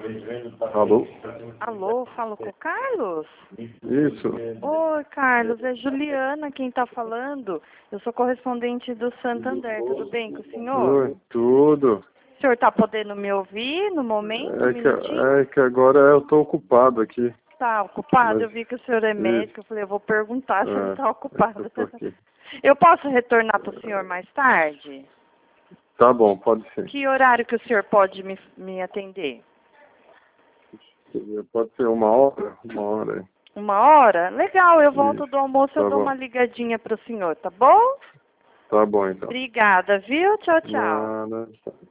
Alô? Alô, falo com o Carlos? Isso. Oi, Carlos, é Juliana quem tá falando. Eu sou correspondente do Santander, tudo bem com o senhor? Oi, tudo. O senhor tá podendo me ouvir no momento, um minutinho? É que agora eu tô ocupado aqui. Tá ocupado? Mas, Eu vi que o senhor é médico, eu falei, eu vou perguntar se ele tá ocupado. eu tô aqui. Eu posso retornar pro senhor mais tarde? Tá bom, pode ser. Que horário que o senhor pode me atender? Pode ser uma hora? Uma hora. 1 hora? Legal, eu volto do almoço, Tá eu dou bom. uma ligadinha pro senhor, tá bom? Tá bom, então. Obrigada, viu? Tchau, tchau. Nada.